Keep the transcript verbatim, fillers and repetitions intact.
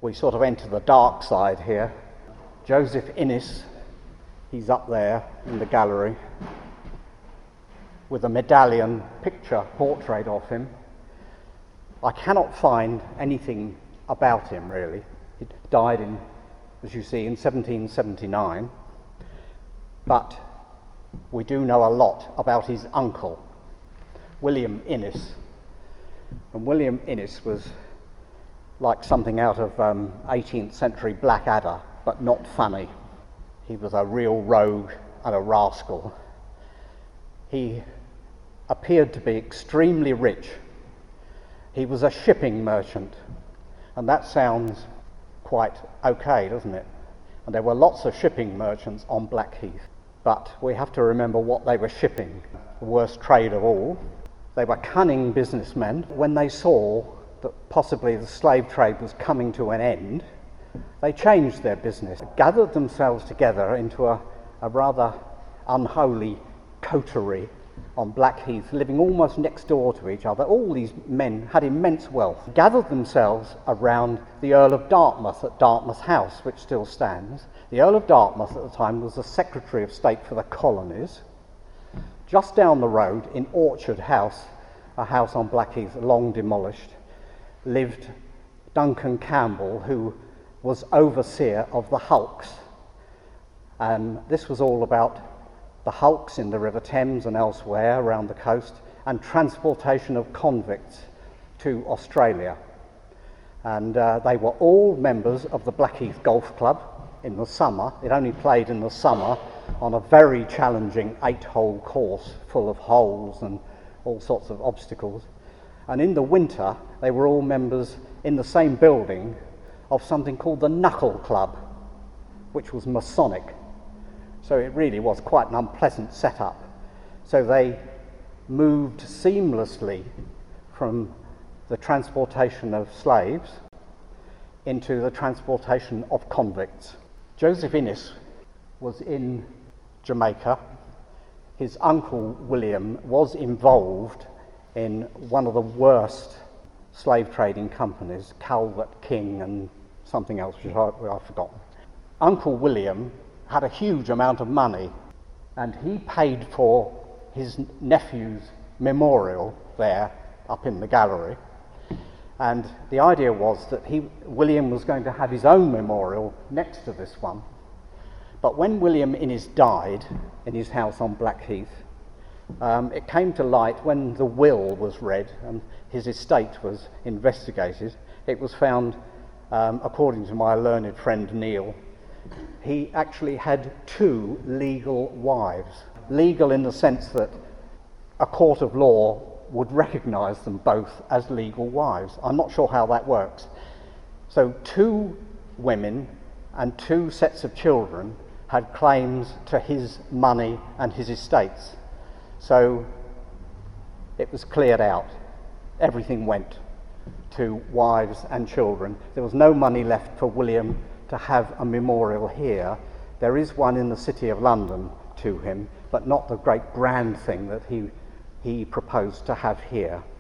we sort of enter the dark side here. Joseph Innes, he's up there in the gallery with a medallion picture portrait of him. I cannot find anything about him really. He died in, as you see, in seventeen seventy-nine, but we do know a lot about his uncle, William Innes. And William Innes was like something out of um, eighteenth century Blackadder, but not funny. He was a real rogue and a rascal. He appeared to be extremely rich. He was a shipping merchant, and that sounds quite okay, doesn't it? And there were lots of shipping merchants on Blackheath, but we have to remember what they were shipping, the worst trade of all. They were cunning businessmen. When they saw that possibly the slave trade was coming to an end, they changed their business, gathered themselves together into a, a rather unholy coterie on Blackheath, living almost next door to each other. All these men had immense wealth, gathered themselves around the Earl of Dartmouth at Dartmouth House, which still stands. The Earl of Dartmouth at the time was the Secretary of State for the Colonies. Just down the road in Orchard House, a house on Blackheath long demolished, lived Duncan Campbell, who was overseer of the hulks. And this was all about the hulks in the River Thames and elsewhere around the coast, and transportation of convicts to Australia. And uh, they were all members of the Blackheath Golf Club in the summer. It only played in the summer on a very challenging eight-hole course full of holes and all sorts of obstacles. And in the winter, they were all members in the same building of something called the Knuckle Club, which was Masonic. So it really was quite an unpleasant setup. So they moved seamlessly from the transportation of slaves into the transportation of convicts. Joseph Innes was in Jamaica. His uncle William was involved in one of the worst slave trading companies, Calvert King and something else which I, I've forgotten. Uncle William had a huge amount of money, and he paid for his nephew's memorial there up in the gallery. And the idea was that he, William was going to have his own memorial next to this one. But when William Innes died in his house on Blackheath, um, it came to light when the will was read and his estate was investigated. It was found, um, according to my learned friend Neil, he actually had two legal wives. Legal in the sense that a court of law would recognise them both as legal wives. I'm not sure how that works. So two women and two sets of children had claims to his money and his estates. So it was cleared out. Everything went to wives and children. There was no money left for William to have a memorial here. There is one in the City of London to him, but not the great grand thing that he he proposed to have here.